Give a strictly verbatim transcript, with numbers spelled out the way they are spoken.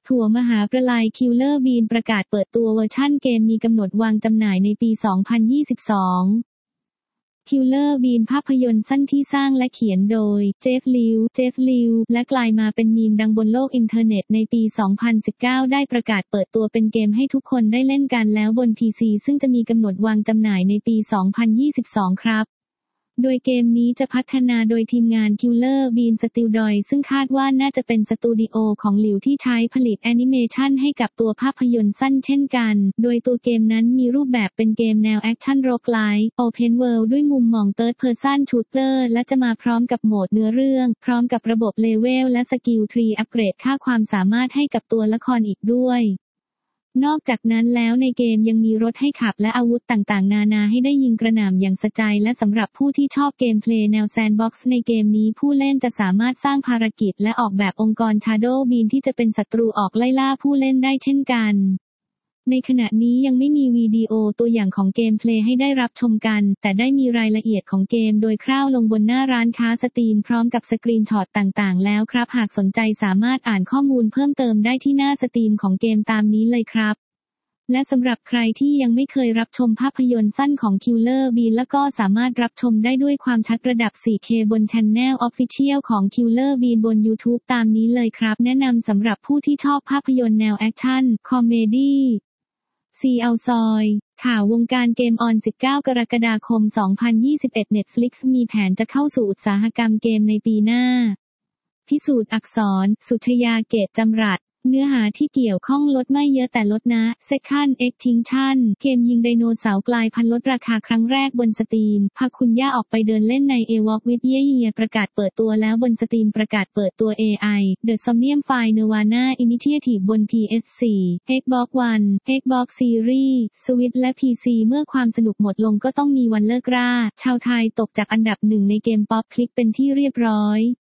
ถั่วมหาประไล Killer Bean ประกาศเปิดตัวเวอร์ชั่นเกมมีกำหนดวางจำหน่ายในปี สองพันยี่สิบสอง Killer Bean ภาพยนตร์สั้นที่สร้างและเขียนโดย เจฟ ลิว เจฟ ลิว และกลายมาเป็นมีมดังบนโลกอินเทอร์เน็ตในปี สองพันสิบเก้า ได้ประกาศเปิดตัวเป็นเกมให้ทุกคนได้เล่นกันแล้วบน พี ซี ซึ่งจะมีกำหนดวางจำหน่ายในปี สองพันยี่สิบสอง ครับโดยเกมนี้จะพัฒนาโดยทีมงาน Killer Bean Studio ซึ่งคาดว่าน่าจะเป็นสตูดิโอของหลิวที่ใช้ผลิตแอนิเมชันให้กับตัวภาพยนตร์สั้นเช่นกันโดยตัวเกมนั้นมีรูปแบบเป็นเกมแนวแอคชั่นโรคไลท์ Open World ด้วยมุมมอง Third Person Shooter และจะมาพร้อมกับโหมดเนื้อเรื่องพร้อมกับระบบเลเวลและสกิลทรีอัปเกรดค่าความสามารถให้กับตัวละครอีกด้วยนอกจากนั้นแล้วในเกมยังมีรถให้ขับและอาวุธต่างๆนานาให้ได้ยิงกระหน่ำอย่างสะใจและสำหรับผู้ที่ชอบเกมเพลย์แนวแซนด์บ็อกซ์ในเกมนี้ผู้เล่นจะสามารถสร้างภารกิจและออกแบบองค์กร Shadow Bean ที่จะเป็นศัตรูออกไล่ล่าผู้เล่นได้เช่นกันในขณะนี้ยังไม่มีวิดีโอตัวอย่างของเกมเพลย์ให้ได้รับชมกันแต่ได้มีรายละเอียดของเกมโดยคร่าวลงบนหน้าร้านค้าสตรีมพร้อมกับสกรีนช็อตต่างๆแล้วครับหากสนใจสามารถอ่านข้อมูลเพิ่มเติมได้ที่หน้าสตรีมของเกมตามนี้เลยครับและสำหรับใครที่ยังไม่เคยรับชมภาพยนตร์สั้นของ Killer Bean แล้วก็สามารถรับชมได้ด้วยความชัดระดับ โฟร์เค บน Channel Official ของ Killer Bean บน YouTube ตามนี้เลยครับแนะนำสำหรับผู้ที่ชอบภาพยนตร์แนวแอคชั่นคอมเมดี้ซีเอาซอยข่าววงการเกมออน สิบเก้ากรกฎาคม สองพันยี่สิบเอ็ด Netflix มีแผนจะเข้าสู่อุตสาหกรรมเกมในปีหน้าพิสูจน์อักษรสุชยาเกตจำรัดเนื้อหาที่เกี่ยวข้องลดไม่เยอะแต่ลดนะ Second Extinction เกมยิงไดโนเสาร์กลายพันธุ์ลดราคาครั้งแรกบนสตรีมพาคุณย่าออกไปเดินเล่นใน A Walk with Ye ประกาศเปิดตัวแล้วบนสตรีมประกาศเปิดตัว เอ ไอ The Somnium File Nirvana Initiative บน พี เอส โฟร์ Xbox One Xbox Series Switch และ พี ซี เมื่อความสนุกหมดลงก็ต้องมีวันเลิกราชาวไทยตกจากอันดับหนึ่งในเกมป๊อปคลิกเป็นที่เรียบร้อย